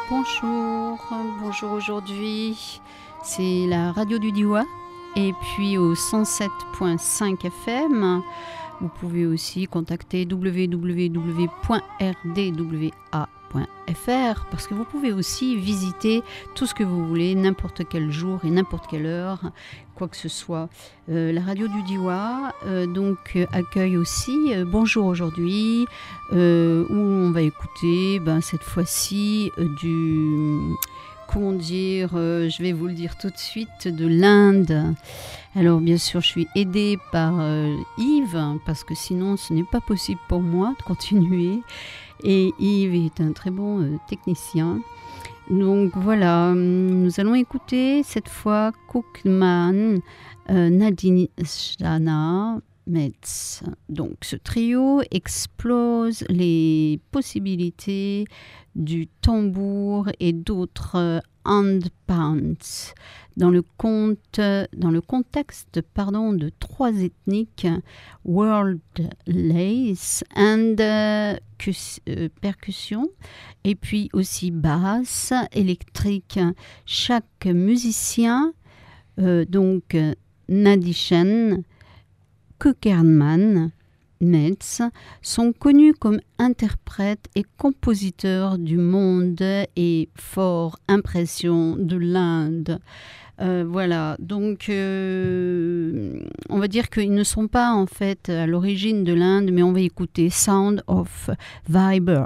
Bonjour aujourd'hui, c'est la radio du Diois et puis au 107.5 FM. Vous pouvez aussi contacter www.rdwa.fr parce que vous pouvez aussi visiter tout ce que vous voulez, n'importe quel jour et n'importe quelle heure, quoi que ce soit. La radio du Diois accueille aussi Bonjour aujourd'hui, où on va écouter cette fois-ci je vais vous le dire tout de suite, de l'Inde. Alors bien sûr, je suis aidée par Yves, parce que sinon ce n'est pas possible pour moi de continuer. Et Yves est un très bon technicien. Donc voilà, nous allons écouter cette fois Cookman, Nadine Metz. Donc ce trio explose les possibilités du tambour et d'autres handpands dans le contexte de trois ethniques, world lace and percussion, et puis aussi basse, électrique. Chaque musicien, Nadishen, Kukerman, Metz, sont connus comme interprètes et compositeurs du monde et fort impression de l'Inde. Voilà, donc on va dire qu'ils ne sont pas en fait à l'origine de l'Inde, mais on va écouter Sound of Viber.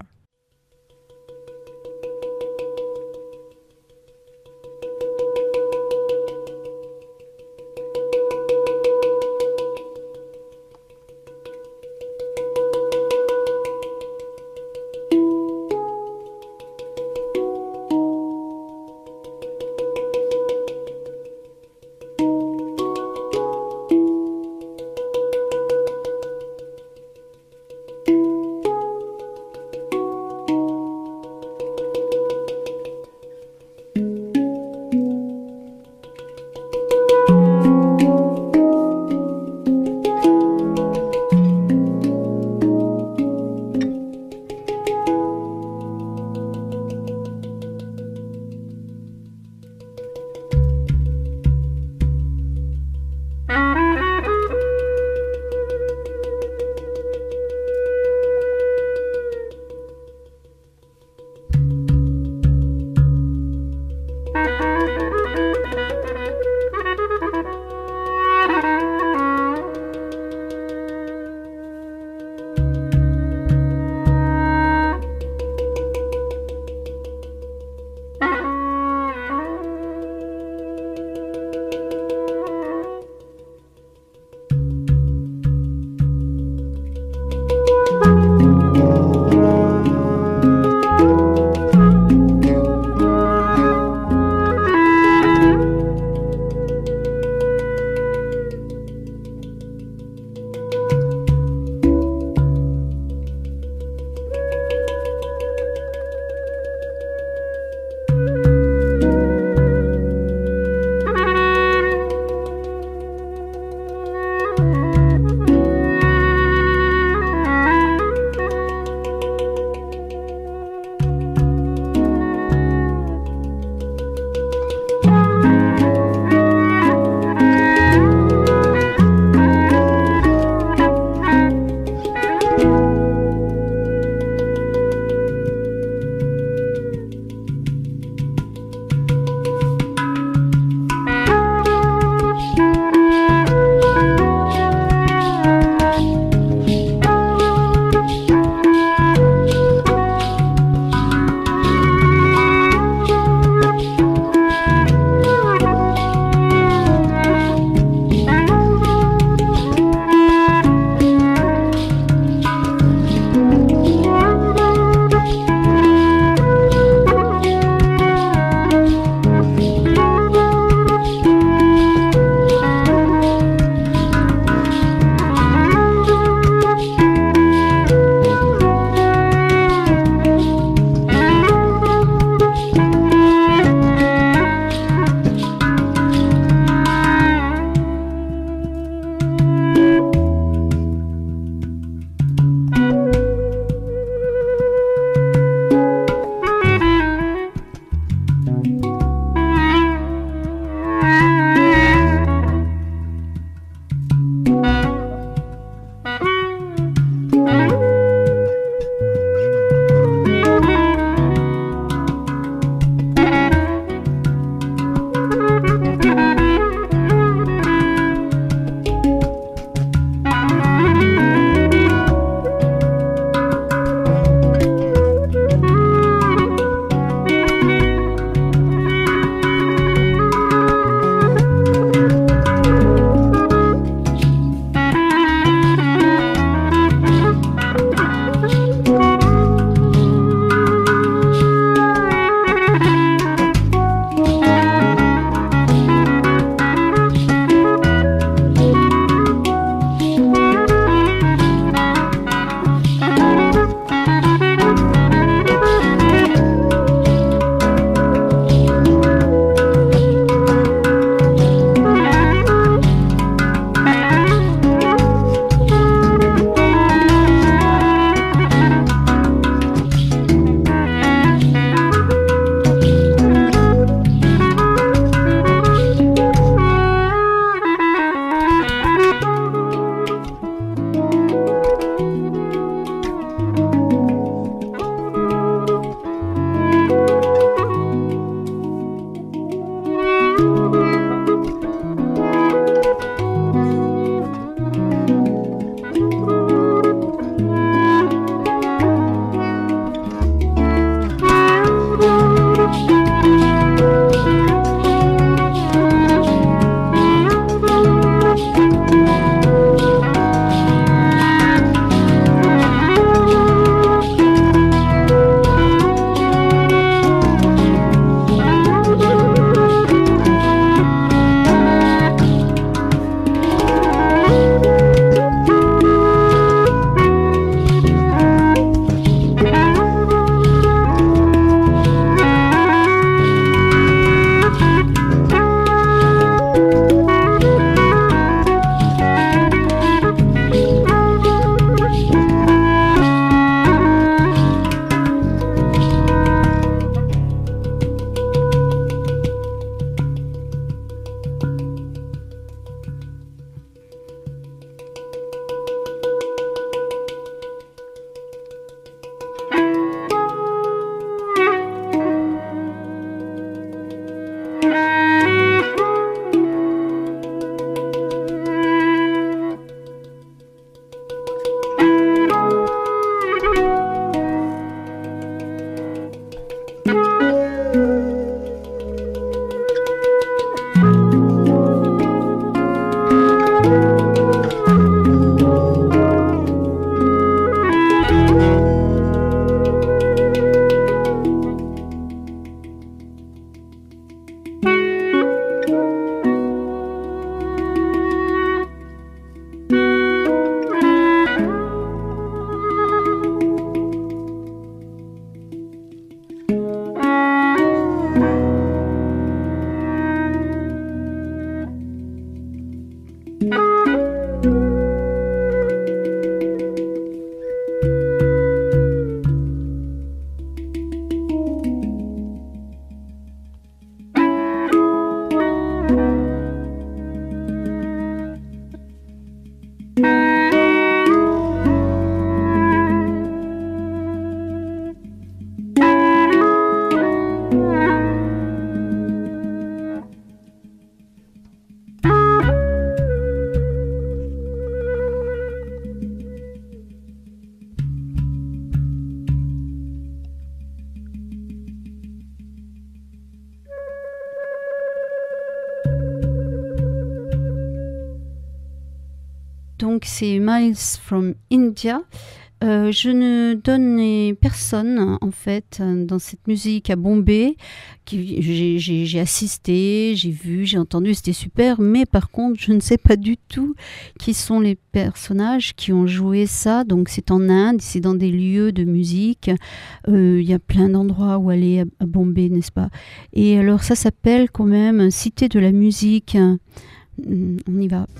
donc c'est Miles from India. Je ne donnais personne, en fait, dans cette musique à Bombay. J'ai assisté, j'ai vu, j'ai entendu, c'était super. Mais par contre, je ne sais pas du tout qui sont les personnages qui ont joué ça. Donc c'est en Inde, c'est dans des lieux de musique. Il y a plein d'endroits où aller à Bombay, n'est-ce pas? Et alors ça s'appelle quand même Cité de la musique. On y va.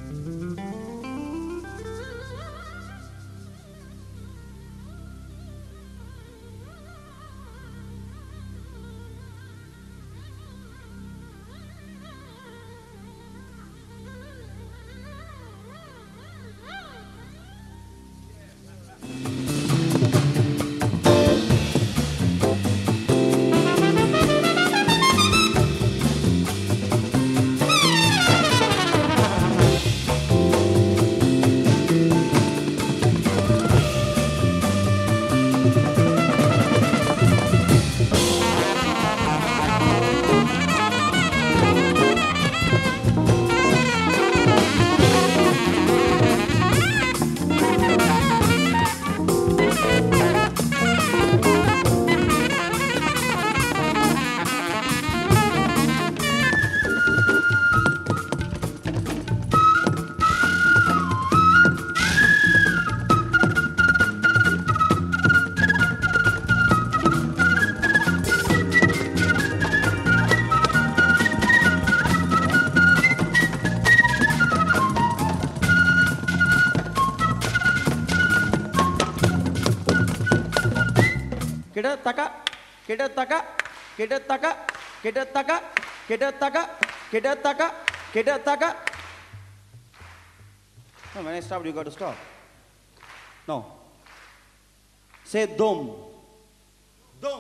No, when I stopped, you got to stop. No. Say dom. Dom.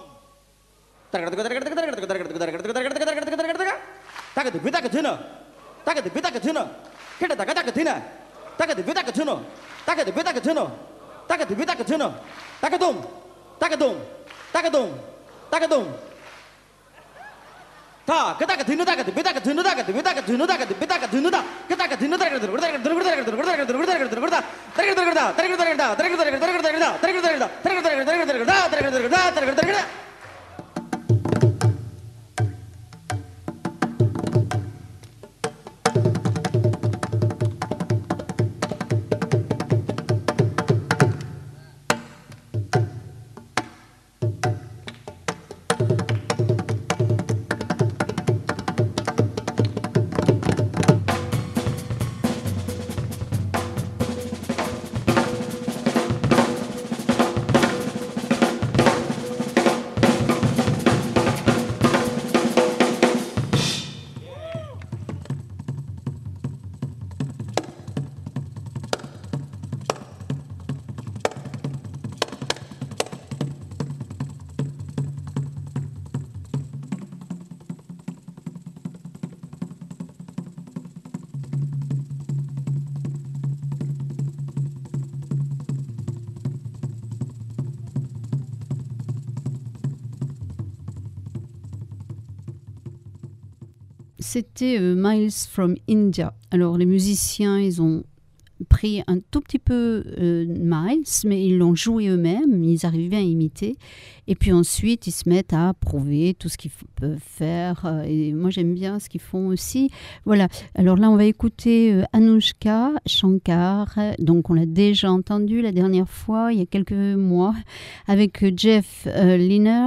C'était Miles from India. Alors les musiciens, ils ont pris un tout petit peu Miles, mais ils l'ont joué eux-mêmes, ils arrivaient bien à imiter. Et puis ensuite, ils se mettent à prouver tout ce qu'ils peuvent faire. Et moi, j'aime bien ce qu'ils font aussi. Voilà. Alors là, on va écouter Anushka Shankar. Donc, on l'a déjà entendu la dernière fois, il y a quelques mois, avec Jeff Lynne.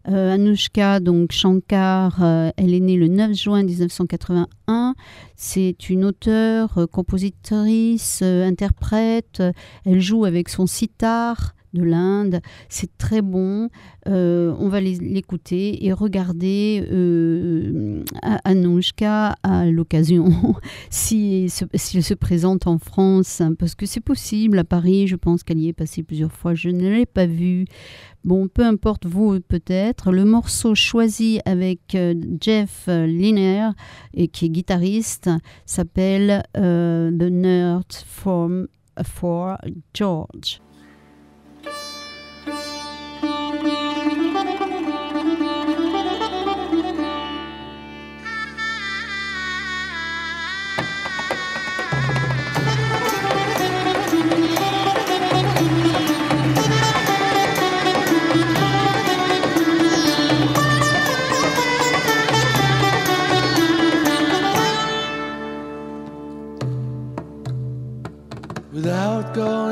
Anushka donc Shankar, elle est née le 9 juin 1981. C'est une auteure, compositrice, interprète. Elle joue avec son sitar de l'Inde. C'est très bon. On va l'écouter et regarder Anushka à l'occasion si elle se présente en France, hein, parce que c'est possible. À Paris, je pense qu'elle y est passée plusieurs fois. Je ne l'ai pas vue. Bon, peu importe, vous peut-être. Le morceau choisi avec Jeff Lynne, et qui est guitariste, s'appelle The Nerd for George.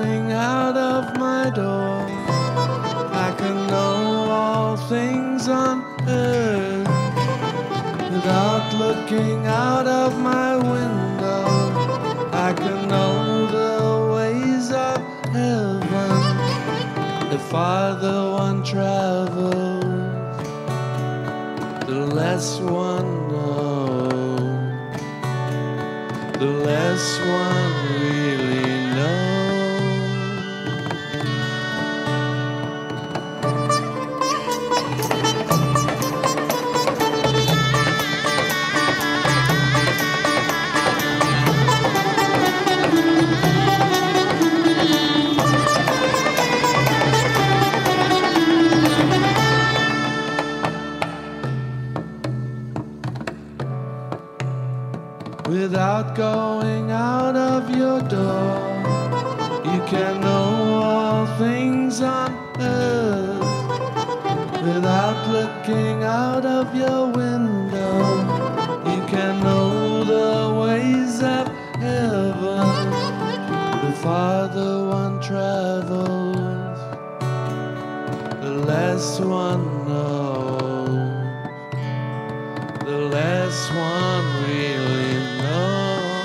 going out of my door, I can know all things on earth without looking out of my window. I can know the ways of heaven. The farther one travels, the less one knows, the less one really knows. Without going out of your door, you can know all things on earth. Without looking out of your window, you can know the ways of heaven. The farther one travels, the less one knows, the less one really knows.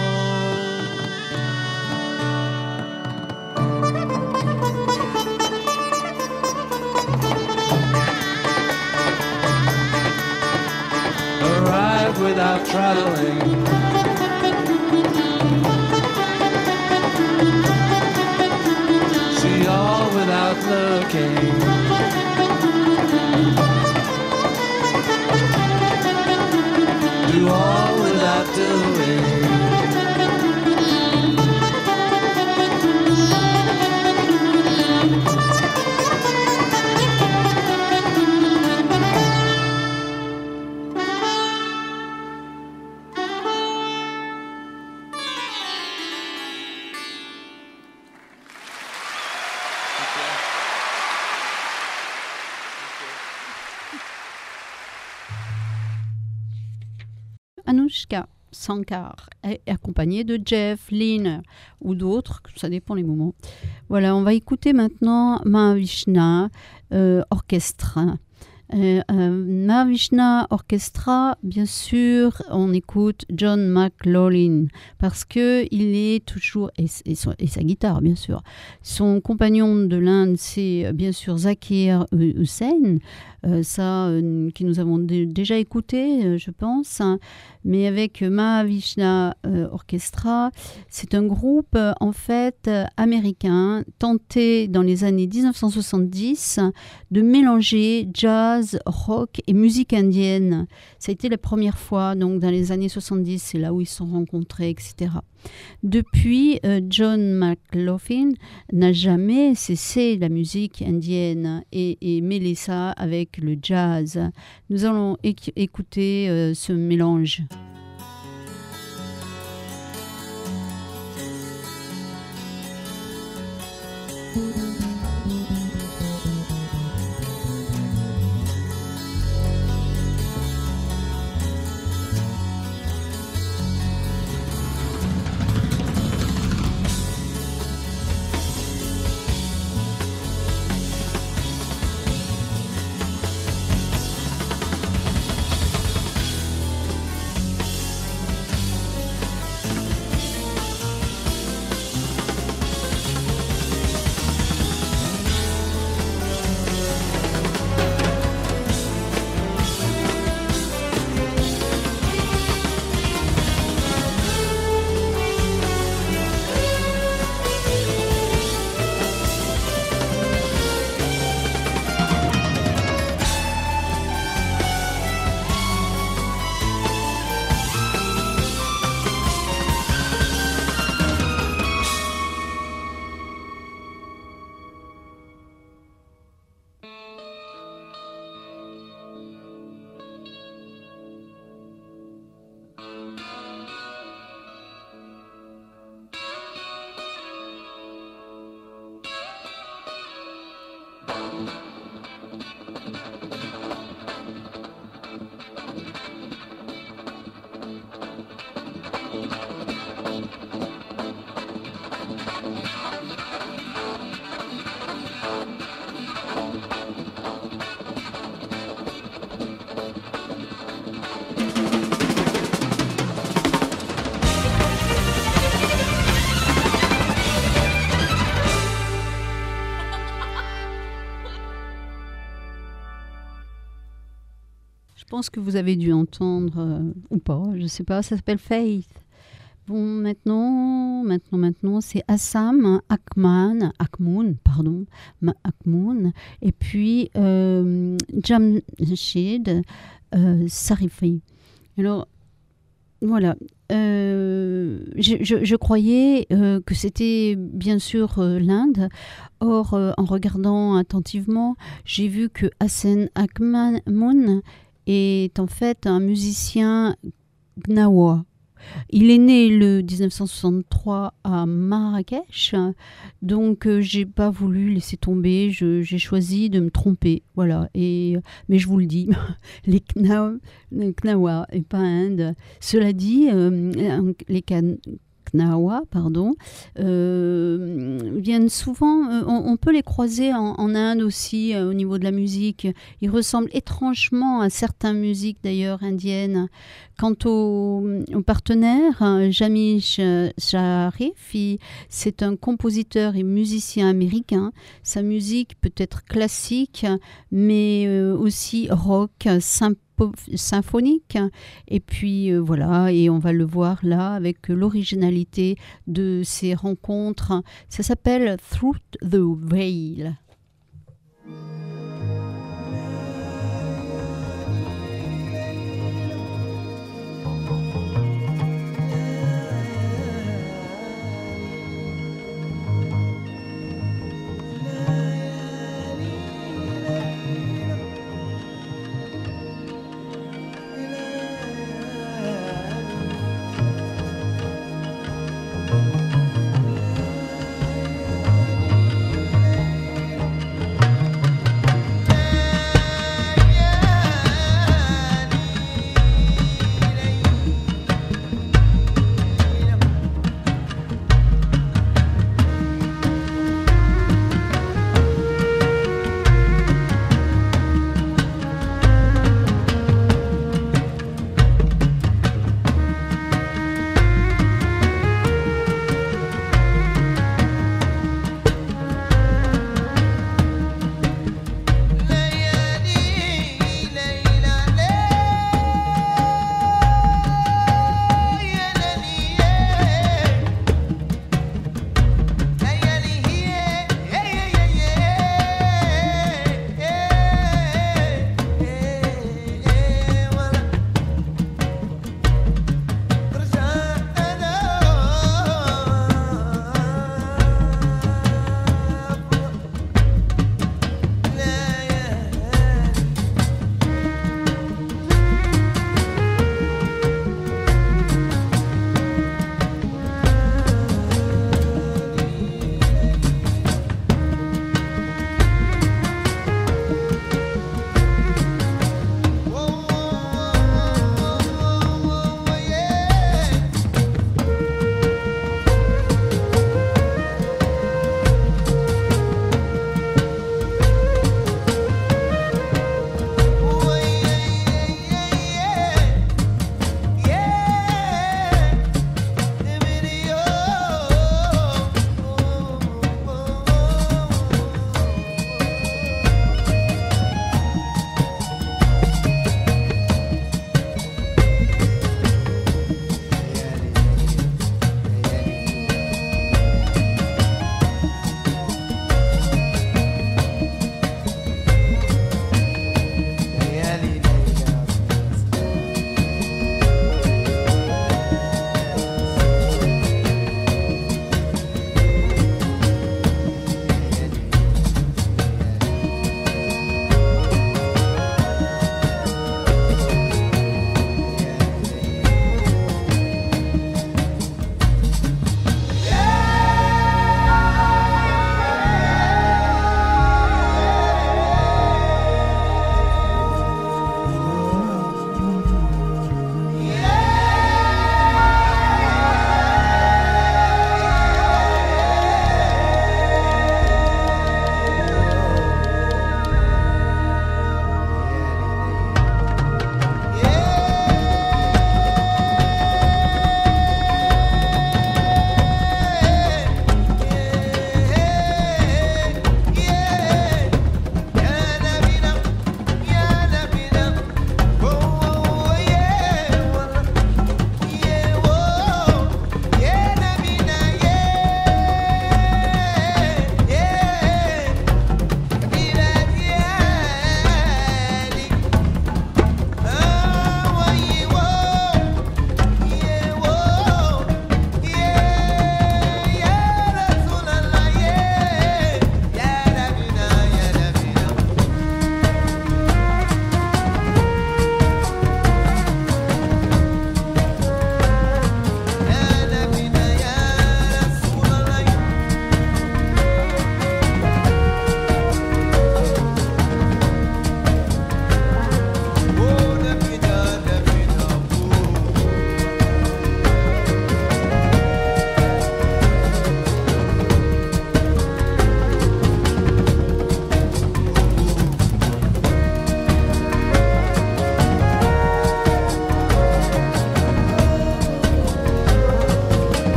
Arrive without traveling, see all without looking, do all without doing. Anushka Shankar est accompagnée de Jeff Lynne ou d'autres, ça dépend les moments. Voilà, on va écouter maintenant Mahavishna Orchestra. Mahavishna Orchestra, bien sûr, on écoute John McLaughlin parce que il est toujours et sa guitare, bien sûr. Son compagnon de l'Inde, c'est bien sûr Zakir Hussain, que nous avons déjà écouté, je pense. Mais avec Mahavishna Orchestra, c'est un groupe en fait américain tenté dans les années 1970 de mélanger jazz, rock et musique indienne. Ça a été la première fois, donc dans les années 70, c'est là où ils se sont rencontrés, etc. Depuis, John McLaughlin n'a jamais cessé la musique indienne et mêlé ça avec le jazz. Nous allons écouter ce mélange. pense que vous avez dû entendre, ou pas, je ne sais pas, ça s'appelle Faith. Bon, maintenant, c'est Assam Akmoon, et puis Jamshid Sarifi. Alors, voilà. Je croyais que c'était bien sûr l'Inde. Or, en regardant attentivement, j'ai vu que Hassan Akmoon est en fait un musicien gnawa. Il est né le 1963 à Marrakech, donc j'ai pas voulu laisser tomber, j'ai choisi de me tromper, voilà. Mais je vous le dis, les Knawa et pas Inde. Cela dit, les Knawa, viennent souvent, on peut les croiser en Inde aussi au niveau de la musique. Ils ressemblent étrangement à certaines musiques d'ailleurs indiennes. Quant au partenaire, Jamish Sharif, c'est un compositeur et musicien américain. Sa musique peut être classique, mais aussi rock, symphonique. Et puis voilà, et on va le voir là avec l'originalité de ces rencontres. Ça s'appelle Through the Veil.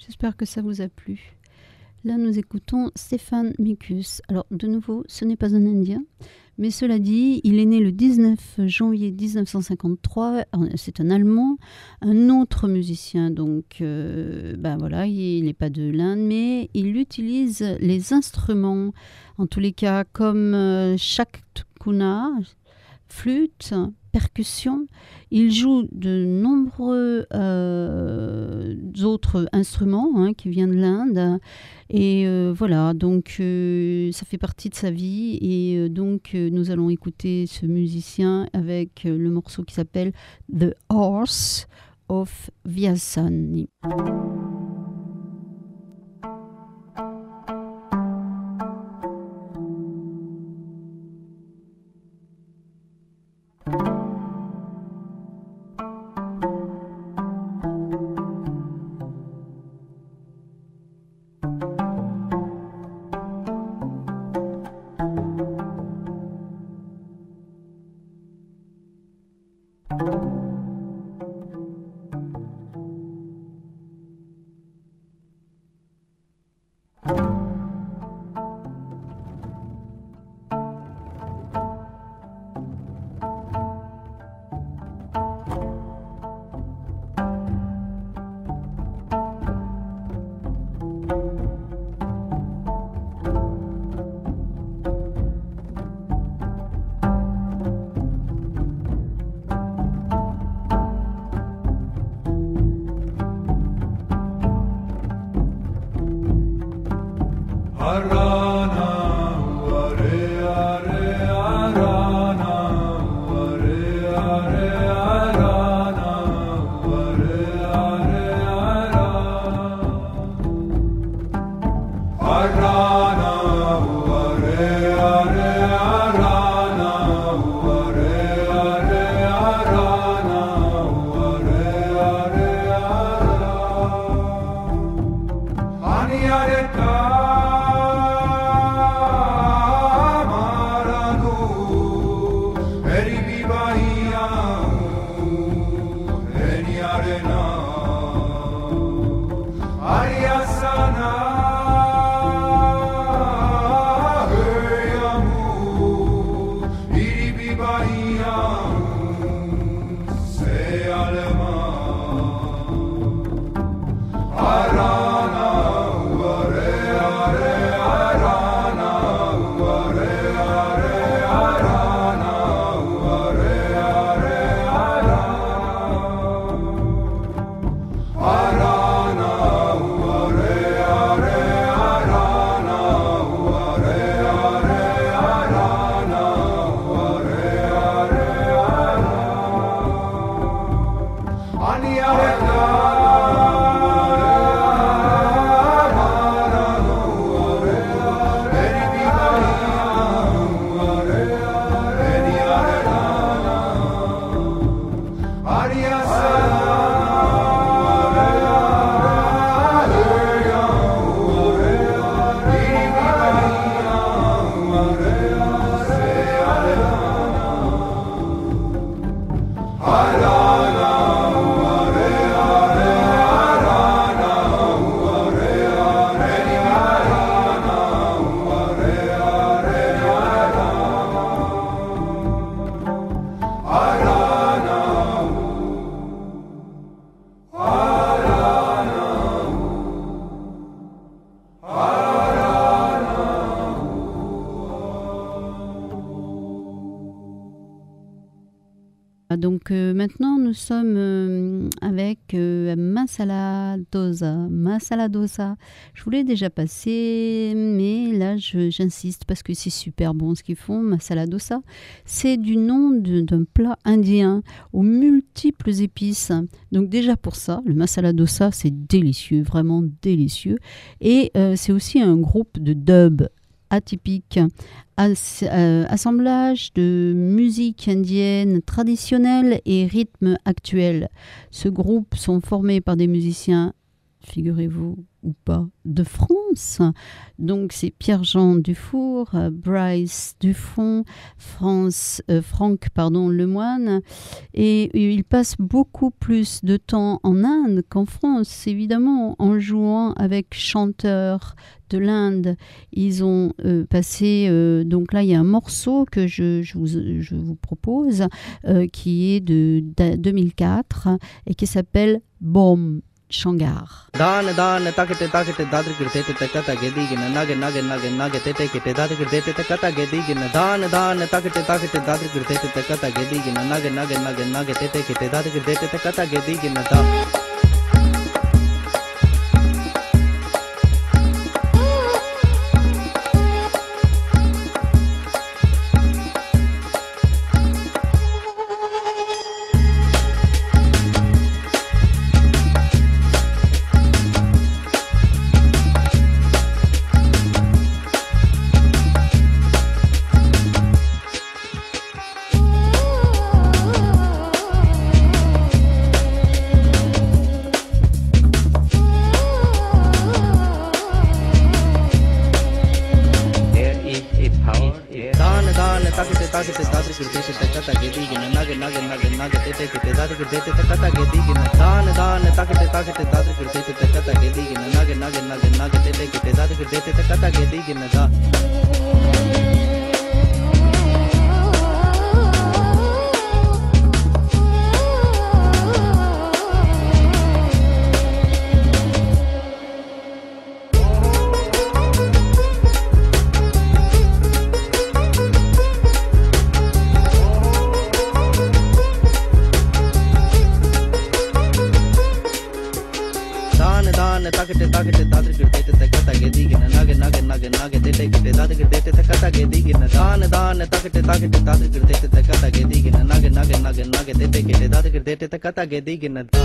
J'espère que ça vous a plu. Là, nous écoutons Stefan Mikus. Alors, de nouveau, ce n'est pas un Indien, mais cela dit, il est né le 19 janvier 1953. C'est un Allemand, un autre musicien. Donc, voilà, il n'est pas de l'Inde, mais il utilise les instruments, en tous les cas, comme shaktkuna, flûte, percussion. Il joue de nombreux autres instruments qui viennent de l'Inde. Et voilà, donc ça fait partie de sa vie. Et donc nous allons écouter ce musicien avec le morceau qui s'appelle The Horse of Vyasani. Donc maintenant nous sommes avec masala dosa. Masala dosa, je vous l'ai déjà passé, mais là j'insiste parce que c'est super bon ce qu'ils font. Masala dosa, c'est du nom d'un plat indien aux multiples épices. Donc déjà pour ça, le masala dosa c'est délicieux, vraiment délicieux. Et c'est aussi un groupe de dub atypique, assemblage de musique indienne traditionnelle et rythmes actuels. Ce groupe sont formés par des musiciens figurez-vous, ou pas, de France. Donc c'est Pierre-Jean Dufour, Bryce Dufont, Franck Lemoine. Et il passe beaucoup plus de temps en Inde qu'en France, évidemment, en jouant avec chanteurs de l'Inde. Ils ont passé... donc là, il y a un morceau que je vous propose, qui est de 2004 et qui s'appelle « Bom ». Shangar. Dan takete dadri kirte kata gedigina nage tete kete dadri kirte kata gedigina dan takete dadri kirte kata gedigina nage tete kete dadri kirte kata gedigina da kata gedigina da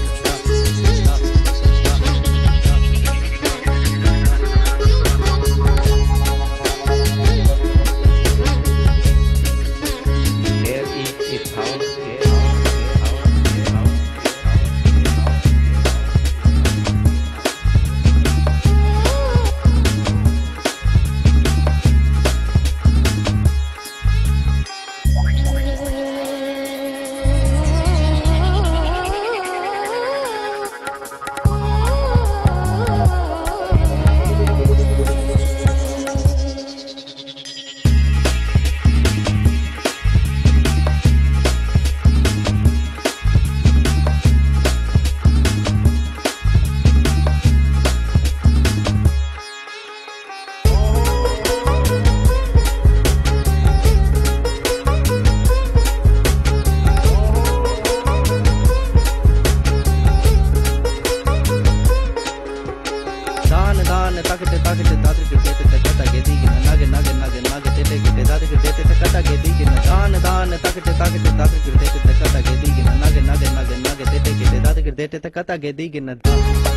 kata gedigina da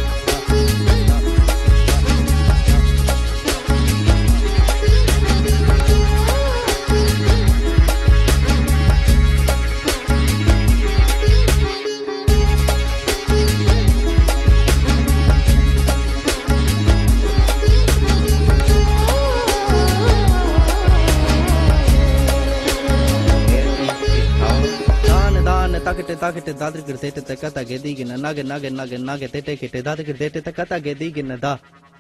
takete dadri kirte kata gedigina nage tete kete dadri kirte kata gedigina da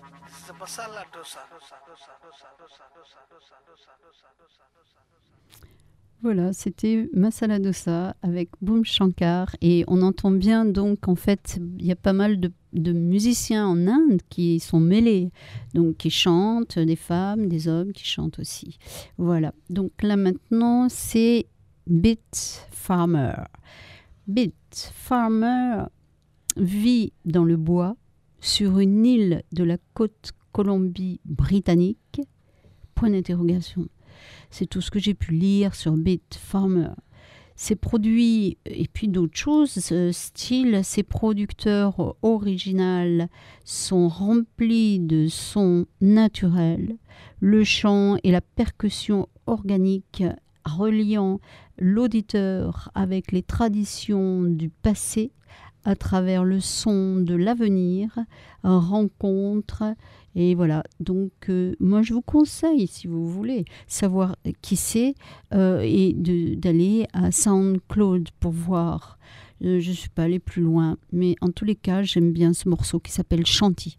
Voilà, c'était Masala Dosa avec Boom Shankar et on entend bien donc en fait il y a pas mal de musiciens en Inde qui sont mêlés, donc qui chantent, des femmes, des hommes qui chantent aussi. Voilà, donc là maintenant c'est Beat Farmer. Beat Farmer vit dans le bois sur une île de la côte Colombie-Britannique. Point d'interrogation. C'est tout ce que j'ai pu lire sur Beat Farmer. Ses produits et puis d'autres choses, ses producteurs originaux sont remplis de sons naturels, le chant et la percussion organique reliant l'auditeur avec les traditions du passé à travers le son de l'avenir, rencontre. Et voilà, donc moi je vous conseille, si vous voulez savoir qui c'est, et d'aller à SoundCloud pour voir. Je ne suis pas allée plus loin, mais en tous les cas, j'aime bien ce morceau qui s'appelle Chanty.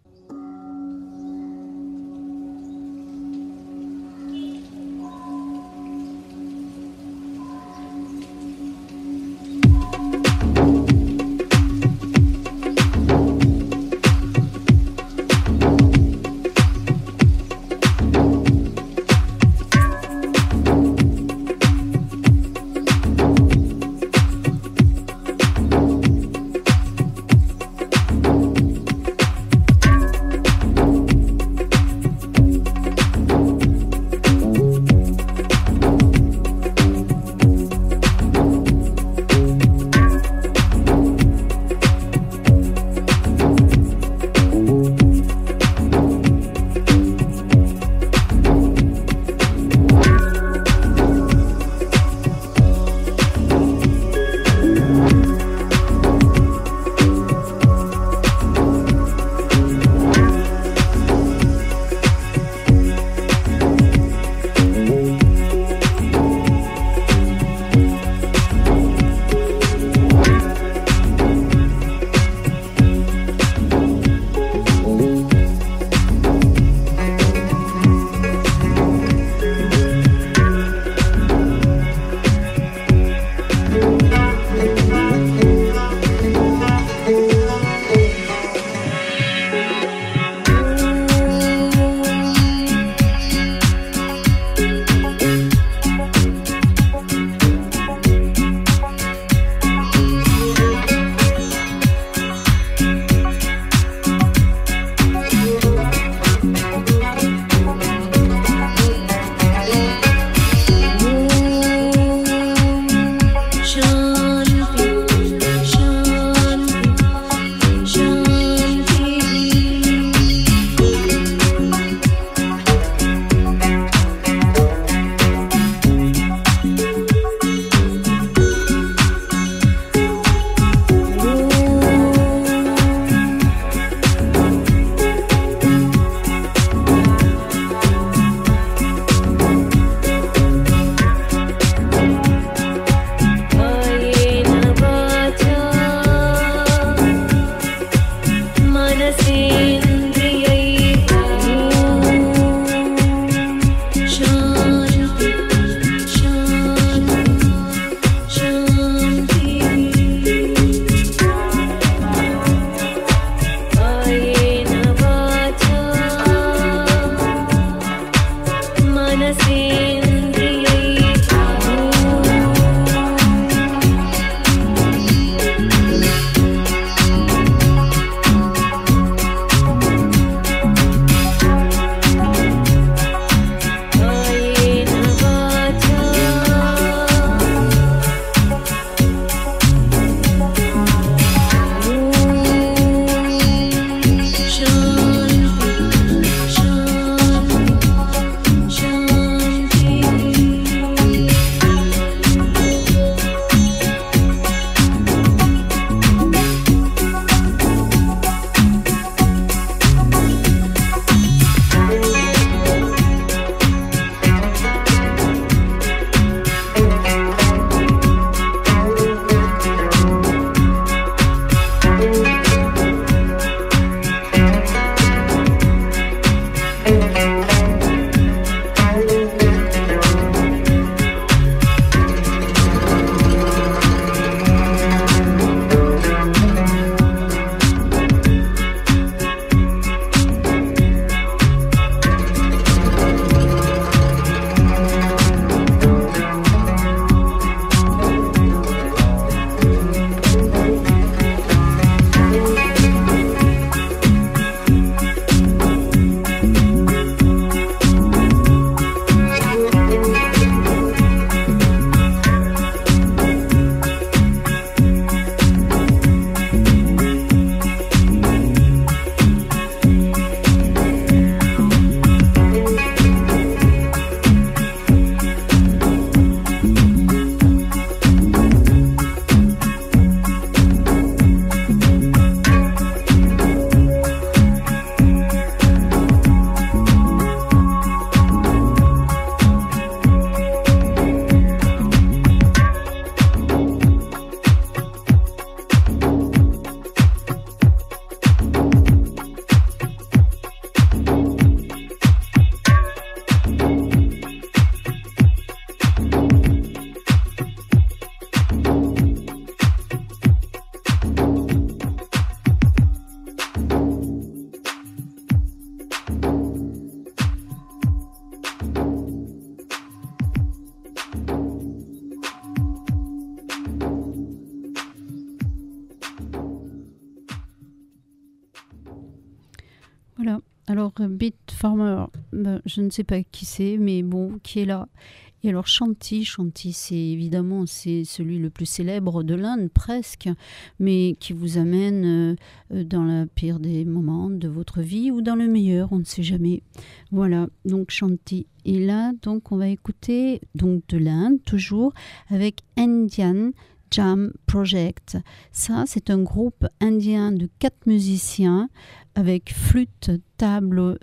Alors, Beat Farmer, je ne sais pas qui c'est, mais bon, qui est là. Et alors, Shanti, c'est évidemment c'est celui le plus célèbre de l'Inde, presque, mais qui vous amène dans le pire des moments de votre vie ou dans le meilleur, on ne sait jamais. Voilà, donc Shanti. Et là, donc, on va écouter donc de l'Inde, toujours, avec Indian Jam Project. Ça, c'est un groupe indien de 4 musiciens avec flûte, table,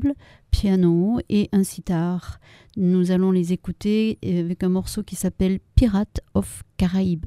piano et un sitar. Nous allons les écouter avec un morceau qui s'appelle Pirates of Caraïbes.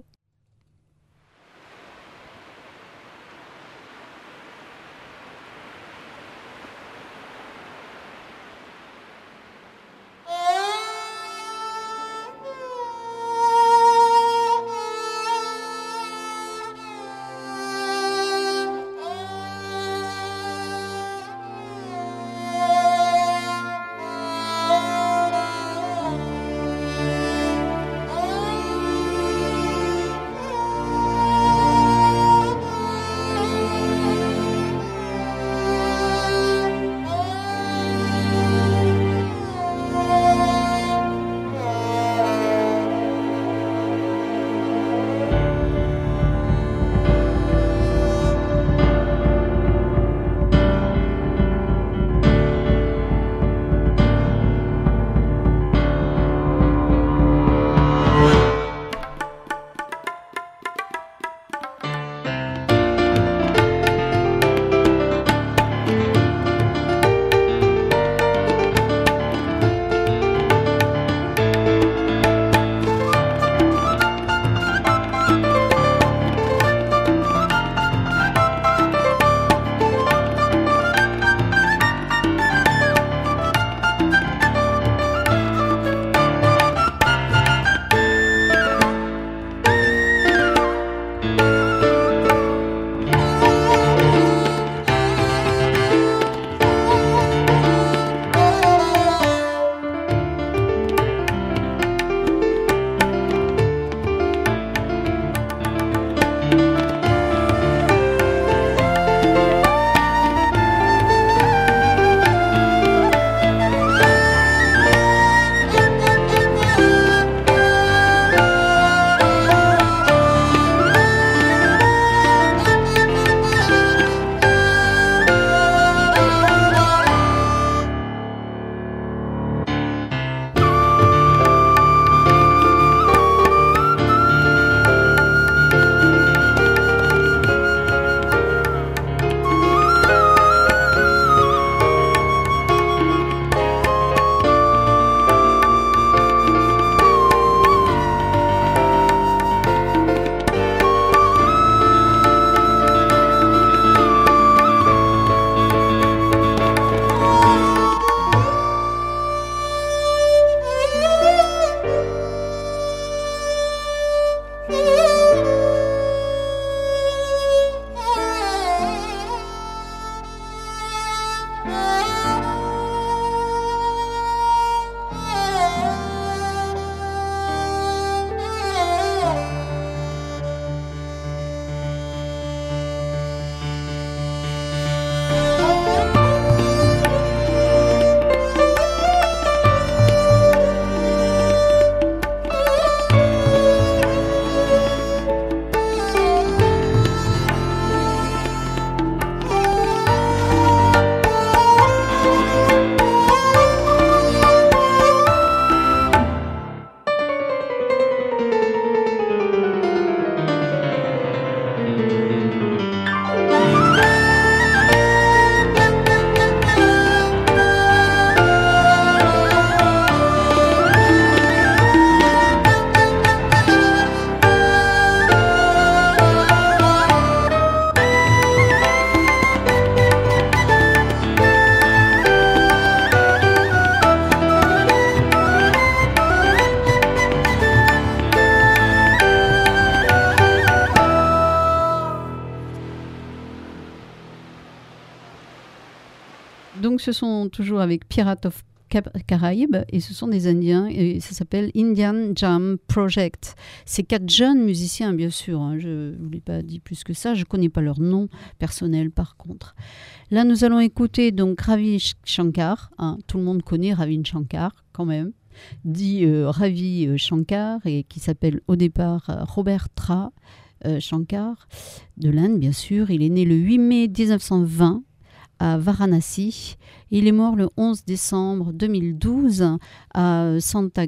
Donc ce sont toujours avec Pirates of Caraïbes et ce sont des Indiens et ça s'appelle Indian Jam Project. C'est 4 jeunes musiciens, bien sûr. Hein, je ne vous l'ai pas dit plus que ça. Je ne connais pas leur nom personnel, par contre. Là, nous allons écouter donc Ravi Shankar. Hein, tout le monde connaît Ravi Shankar, quand même. Dit Ravi Shankar et qui s'appelle au départ Robert Tra Shankar de l'Inde, bien sûr. Il est né le 8 mai 1920 à Varanasi. Il est mort le 11 décembre 2012 à Santa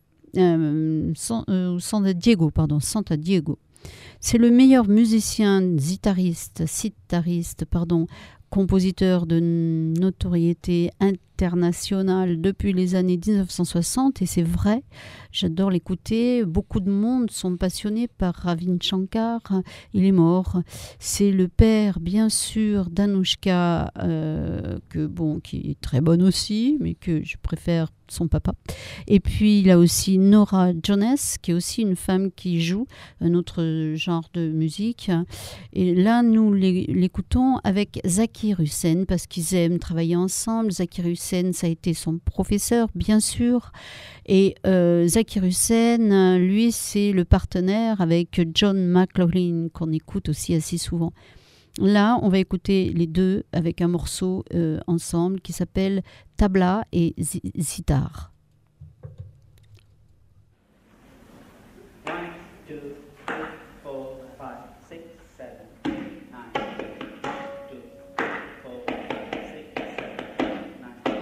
Diego. C'est le meilleur musicien, sitariste, compositeur de notoriété internationale depuis les années 1960 et c'est vrai, j'adore l'écouter. Beaucoup de monde sont passionnés par Ravi Shankar. Il est mort. C'est le père, bien sûr, d'Anushka, qui est très bonne aussi, mais que je préfère son papa. Et puis il y a aussi Nora Jones, qui est aussi une femme qui joue un autre genre de musique. Et là, nous l'écoutons avec Zakir Hussain parce qu'ils aiment travailler ensemble. Zakir Hussain, ça a été son professeur, bien sûr. Et Zakir Hussain, lui, c'est le partenaire avec John McLaughlin, qu'on écoute aussi assez souvent. Là, on va écouter les deux avec un morceau ensemble qui s'appelle Tabla et Sitar. 1, 2, 3, 4, 5, 6, 7, 8, 9, 2, 4, 5, 6, 7, 9.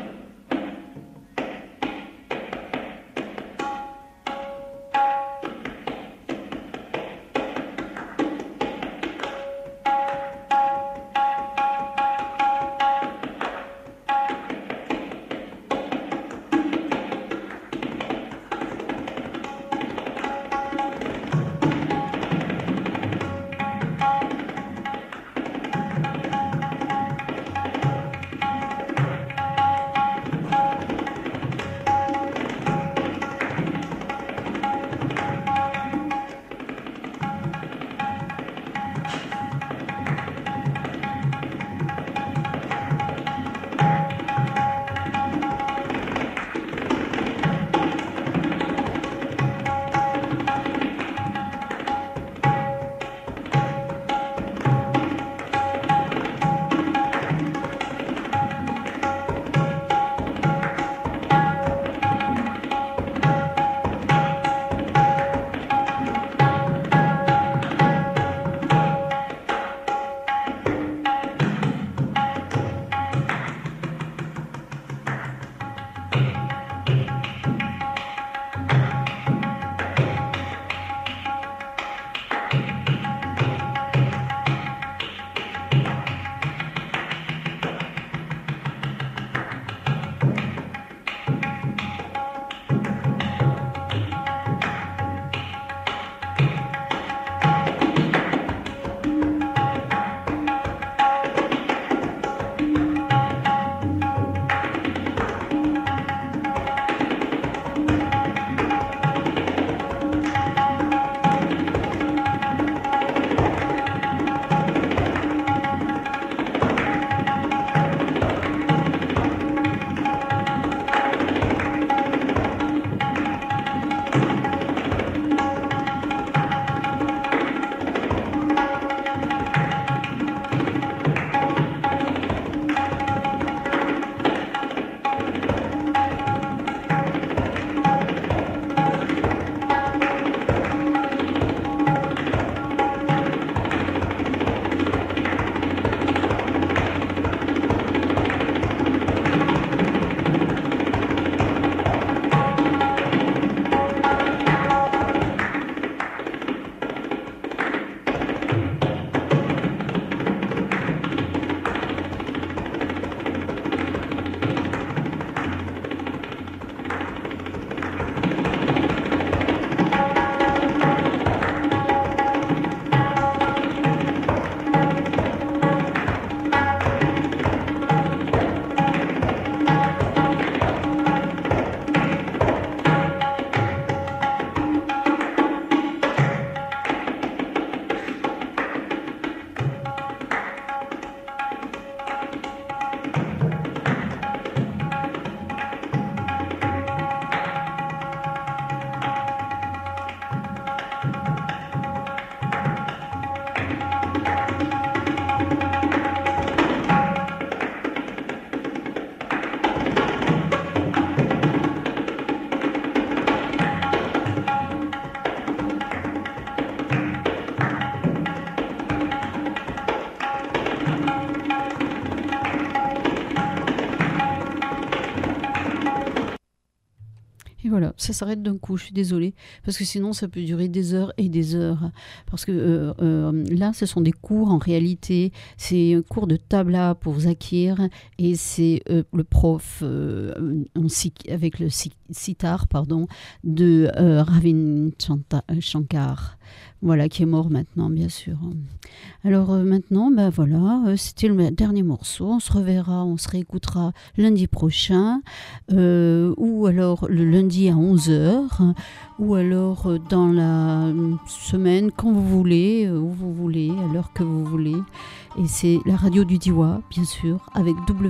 voilà, ça s'arrête d'un coup, je suis désolée, parce que sinon ça peut durer des heures et des heures. Parce que là, ce sont des cours en réalité, c'est un cours de tabla pour Zakir, et c'est le prof avec le sitar, de Ravin Shankar. Voilà, qui est mort maintenant, bien sûr. Alors maintenant, ben voilà, c'était le dernier morceau. On se reverra, on se réécoutera lundi prochain, ou alors le lundi à 11h, ou alors dans la semaine, quand vous voulez, où vous voulez, à l'heure que vous voulez. Et c'est la radio du Diwa, bien sûr, avec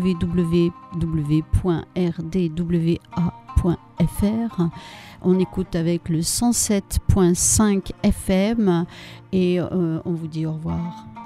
www.rdwa.fr. On écoute avec le 107.5 FM et on vous dit au revoir.